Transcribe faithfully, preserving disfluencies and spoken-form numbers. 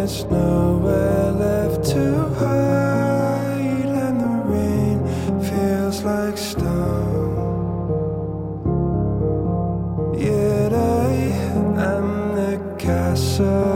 there's nowhere left to hide, and the rain feels like stone. Yet I am the castle